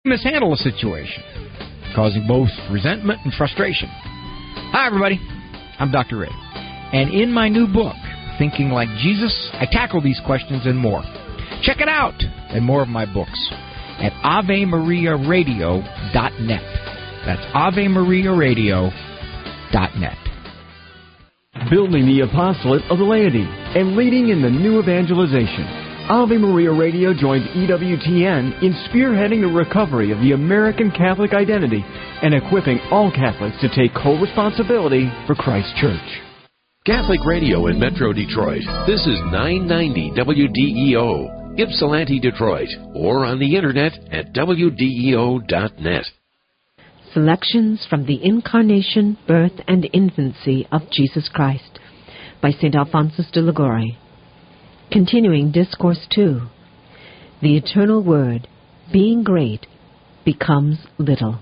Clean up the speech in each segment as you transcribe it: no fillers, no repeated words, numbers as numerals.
mishandle a situation, causing both resentment and frustration. Hi, everybody. I'm Dr. Ray. And in my new book, Thinking Like Jesus, I tackle these questions and more. Check it out and more of my books at AveMariaRadio.net. That's AveMariaRadio.net. Building the apostolate of the laity and leading in the new evangelization. Ave Maria Radio joins EWTN in spearheading the recovery of the American Catholic identity and equipping all Catholics to take co-responsibility for Christ's Church. Catholic Radio in Metro Detroit. This is 990 WDEO, Ypsilanti, Detroit, or on the internet at WDEO.net. Selections from the Incarnation, Birth, and Infancy of Jesus Christ by St. Alphonsus de Liguori. Continuing Discourse 2. The Eternal Word, being great, becomes little.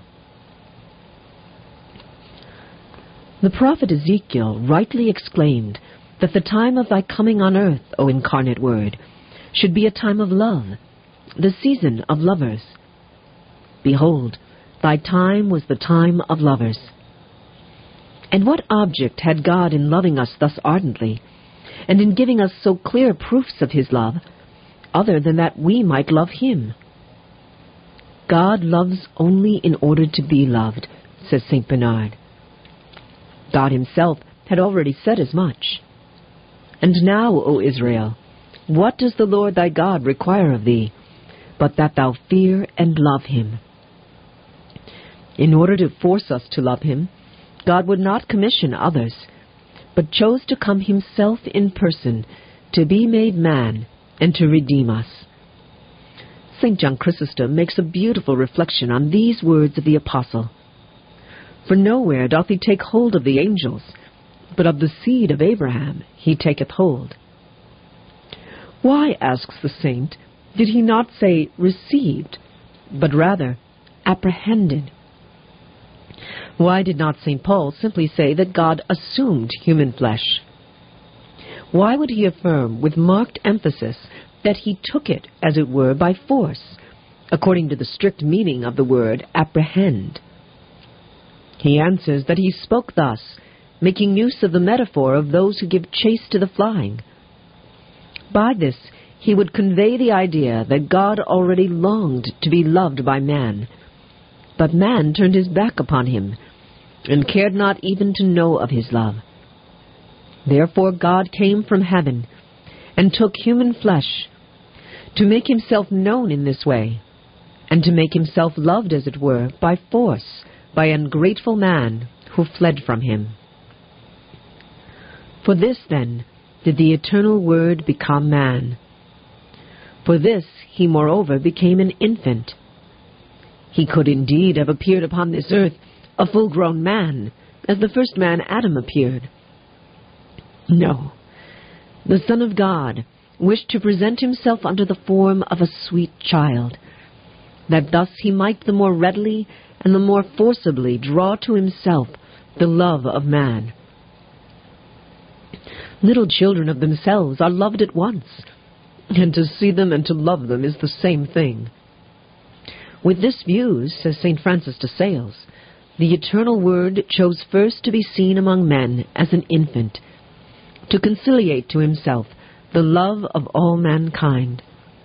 The prophet Ezekiel rightly exclaimed that the time of thy coming on earth, O incarnate Word, should be a time of love, the season of lovers. Behold, thy time was the time of lovers. And what object had God in loving us thus ardently, and in giving us so clear proofs of his love, other than that we might love him? God loves only in order to be loved, says St. Bernard. God himself had already said as much. And now, O Israel, what does the Lord thy God require of thee, but that thou fear and love him? In order to force us to love him, God would not commission others, but chose to come himself in person, to be made man, and to redeem us. St. John Chrysostom makes a beautiful reflection on these words of the Apostle. For nowhere doth he take hold of the angels, but of the seed of Abraham he taketh hold. Why, asks the saint, did he not say received, but rather apprehended? Why did not St. Paul simply say that God assumed human flesh? Why would he affirm with marked emphasis that he took it, as it were, by force, according to the strict meaning of the word apprehend? He answers that he spoke thus, making use of the metaphor of those who give chase to the flying. By this, he would convey the idea that God already longed to be loved by man, but man turned his back upon him, and cared not even to know of his love. Therefore God came from heaven, and took human flesh, to make himself known in this way, and to make himself loved, as it were, by force, by ungrateful man who fled from him. For this, then, did the eternal Word become man. For this he moreover became an infant. He could indeed have appeared upon this earth a full-grown man, as the first man Adam appeared. No, the Son of God wished to present himself under the form of a sweet child, that thus he might the more readily and the more forcibly draw to himself the love of man. Little children of themselves are loved at once, and to see them and to love them is the same thing. With this view, says St. Francis de Sales, the eternal Word chose first to be seen among men as an infant, to conciliate to himself the love of all mankind.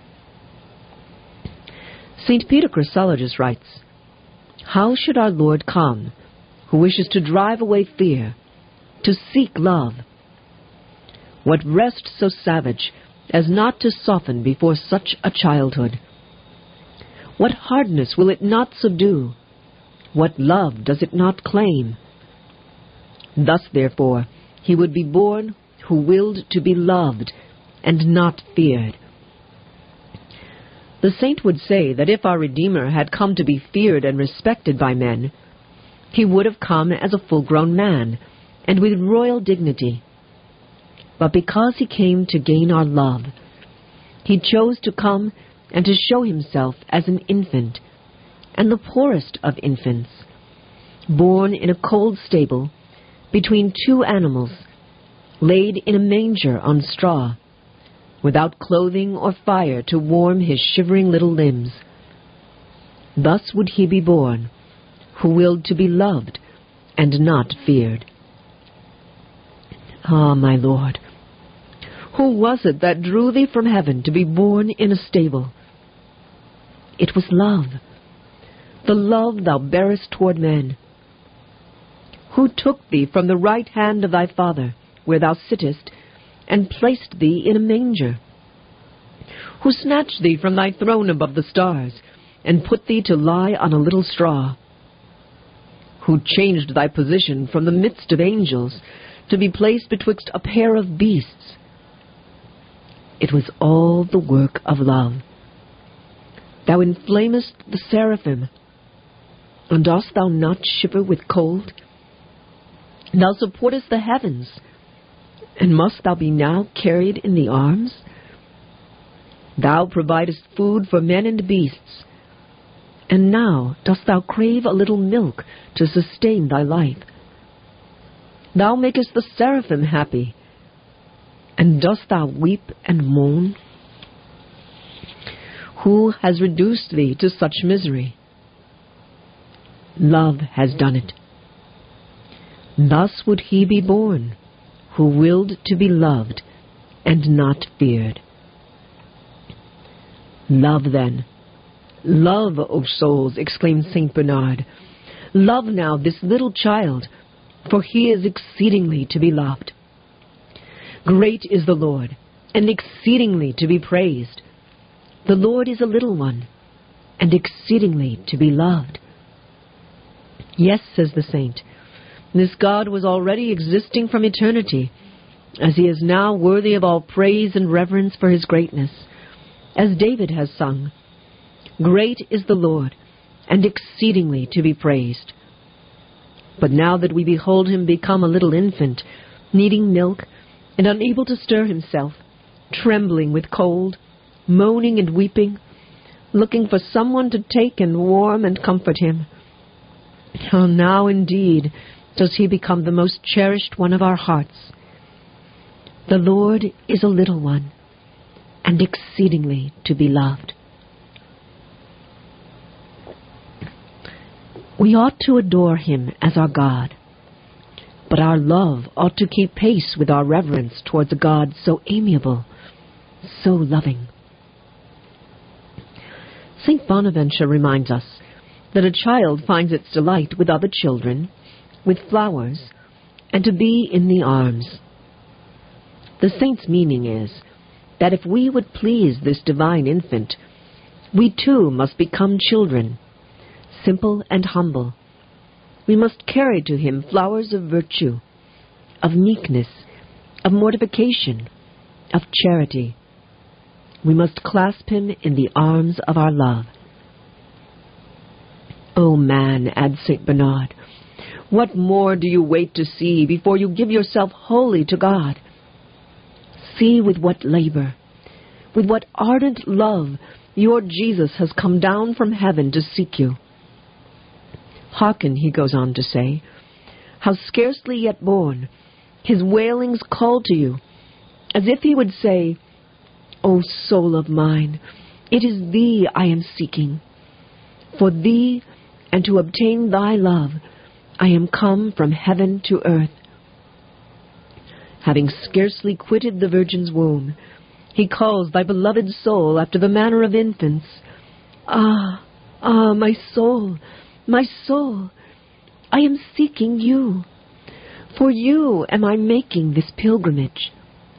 St. Peter Chrysologus writes, "How should our Lord come, who wishes to drive away fear, to seek love? What rest so savage as not to soften before such a childhood? What hardness will it not subdue? What love does it not claim? Thus, therefore, he would be born who willed to be loved and not feared." The saint would say that if our Redeemer had come to be feared and respected by men, he would have come as a full-grown man, and with royal dignity. But because he came to gain our love, he chose to come and to show himself as an infant, and the poorest of infants, born in a cold stable, between two animals, laid in a manger on straw, without clothing or fire to warm his shivering little limbs. Thus would he be born, who willed to be loved and not feared. Ah, my Lord, who was it that drew thee from heaven to be born in a stable? It was love, the love thou bearest toward men. Who took thee from the right hand of thy Father, where thou sittest, and placed thee in a manger? Who snatched thee from thy throne above the stars, and put thee to lie on a little straw? Who changed thy position from the midst of angels, to be placed betwixt a pair of beasts? It was all the work of love. Thou inflamest the seraphim, and dost thou not shiver with cold? Thou supportest the heavens, and must thou be now carried in the arms? Thou providest food for men and beasts, and now dost thou crave a little milk to sustain thy life. Thou makest the seraphim happy, and dost thou weep and moan? Who has reduced thee to such misery? Love has done it. Thus would he be born, who willed to be loved and not feared. Love, then. Love, O souls, exclaimed St. Bernard. Love now this little child, for he is exceedingly to be loved. Great is the Lord, and exceedingly to be praised. The Lord is a little one, and exceedingly to be loved. Yes, says the saint, this God was already existing from eternity, as he is now worthy of all praise and reverence for his greatness. As David has sung, great is the Lord, and exceedingly to be praised. But now that we behold him become a little infant, needing milk, and unable to stir himself, trembling with cold, moaning and weeping, looking for someone to take and warm and comfort him, oh, now indeed does he become the most cherished one of our hearts. The Lord is a little one, and exceedingly to be loved. We ought to adore him as our God, but our love ought to keep pace with our reverence towards a God so amiable, so loving. St. Bonaventure reminds us that a child finds its delight with other children, with flowers, and to be in the arms. The saint's meaning is that if we would please this divine infant, we too must become children, simple and humble. We must carry to him flowers of virtue, of meekness, of mortification, of charity. We must clasp him in the arms of our love. O man, adds St. Bernard, what more do you wait to see before you give yourself wholly to God? See with what labor, with what ardent love your Jesus has come down from heaven to seek you. Hearken, he goes on to say, how scarcely yet born, his wailings call to you, as if he would say, O soul of mine, it is thee I am seeking. For thee, and to obtain thy love, I am come from heaven to earth. Having scarcely quitted the Virgin's womb, he calls thy beloved soul after the manner of infants. Ah, my soul, I am seeking you. For you am I making this pilgrimage.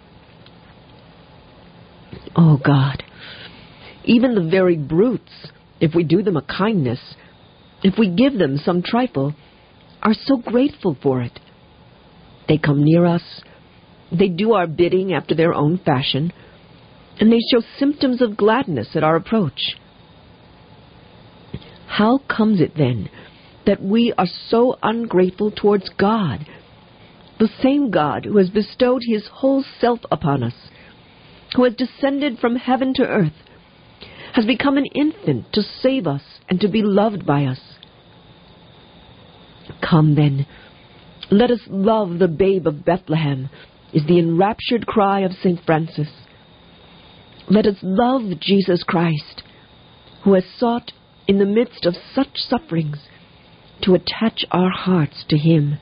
Oh God, even the very brutes, if we do them a kindness, if we give them some trifle, are so grateful for it. They come near us, they do our bidding after their own fashion, and they show symptoms of gladness at our approach. How comes it then that we are so ungrateful towards God, the same God who has bestowed his whole self upon us, who has descended from heaven to earth, has become an infant to save us and to be loved by us? Come then, let us love the babe of Bethlehem, is the enraptured cry of St. Francis. Let us love Jesus Christ, who has sought in the midst of such sufferings, to attach our hearts to Him.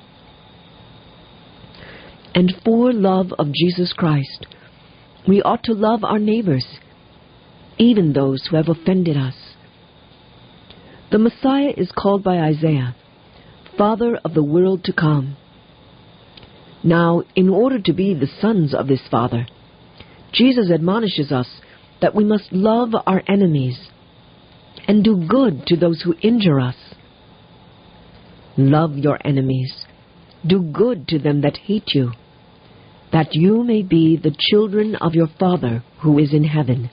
And for love of Jesus Christ, we ought to love our neighbors, even those who have offended us. The Messiah is called by Isaiah, Father of the world to come. Now, in order to be the sons of this Father, Jesus admonishes us that we must love our enemies and do good to those who injure us. Love your enemies. Do good to them that hate you, that you may be the children of your Father who is in heaven.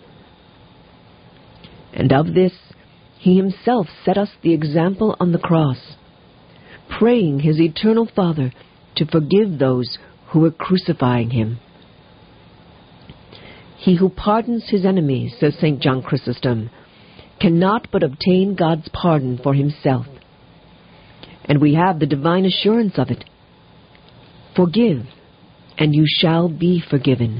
And of this He Himself set us the example on the cross, praying His eternal Father to forgive those who were crucifying Him. He who pardons his enemies, says St. John Chrysostom, cannot but obtain God's pardon for himself. And we have the divine assurance of it. Forgive, and you shall be forgiven.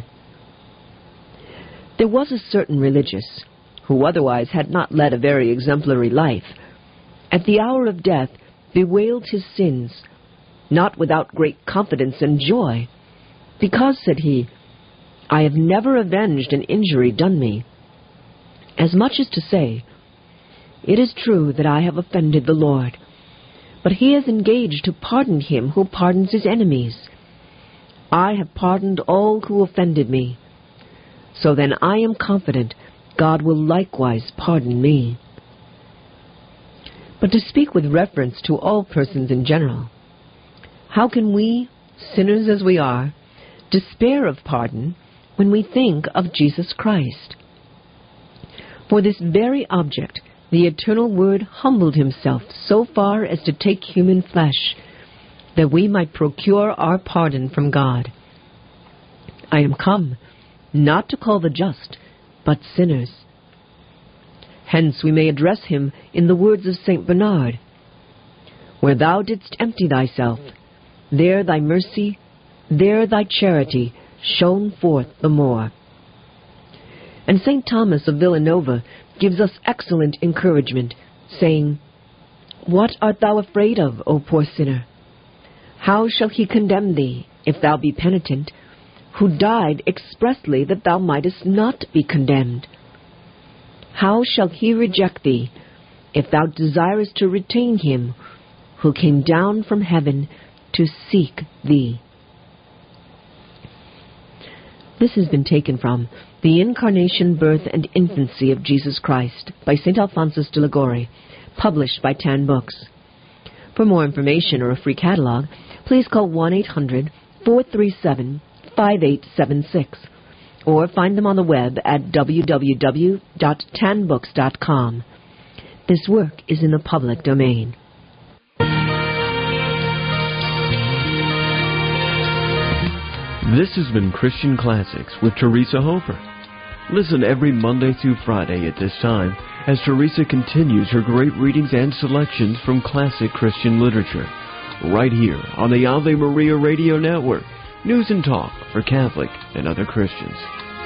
There was a certain religious, who otherwise had not led a very exemplary life, at the hour of death bewailed his sins, not without great confidence and joy, because, said he, I have never avenged an injury done me, as much as to say, it is true that I have offended the Lord, but He has engaged to pardon him who pardons his enemies. I have pardoned all who offended me, so then I am confident God will likewise pardon me. But to speak with reference to all persons in general, how can we, sinners as we are, despair of pardon when we think of Jesus Christ? For this very object, the eternal Word humbled Himself so far as to take human flesh, that we might procure our pardon from God. I am come, not to call the just, but sinners. Hence we may address Him in the words of St. Bernard, Where thou didst empty thyself, there thy mercy, there thy charity shone forth the more. And St. Thomas of Villanova gives us excellent encouragement, saying, What art thou afraid of, O poor sinner? How shall He condemn thee, if thou be penitent, who died expressly that thou mightest not be condemned? How shall He reject thee, if thou desirest to retain Him, who came down from heaven to seek thee? This has been taken from The Incarnation, Birth, and Infancy of Jesus Christ by St. Alphonsus de Liguori, published by Tan Books. For more information or a free catalog, please call 1-800-437-5876 or find them on the web at www.tanbooks.com. This work is in the public domain. This has been Christian Classics with Teresa Hofer. Listen every Monday through Friday at this time as Teresa continues her great readings and selections from classic Christian literature, right here on the Ave Maria Radio Network, news and talk for Catholic and other Christians.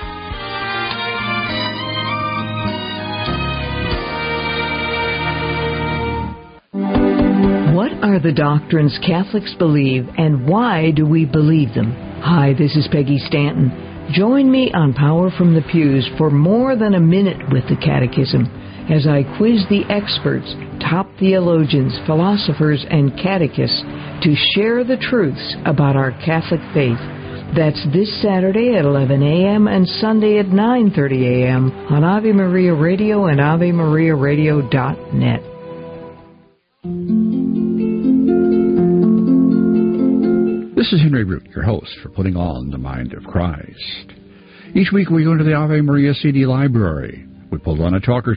What are the doctrines Catholics believe, and why do we believe them? Hi, this is Peggy Stanton. Join me on Power from the Pews for more than a minute with the Catechism as I quiz the experts, top theologians, philosophers, and catechists to share the truths about our Catholic faith. That's this Saturday at 11 a.m. and Sunday at 9:30 a.m. on Ave Maria Radio and AveMariaRadio.net. This is Henry Root, your host for Putting On the Mind of Christ. Each week we go into the Ave Maria CD library. We pull on a talk or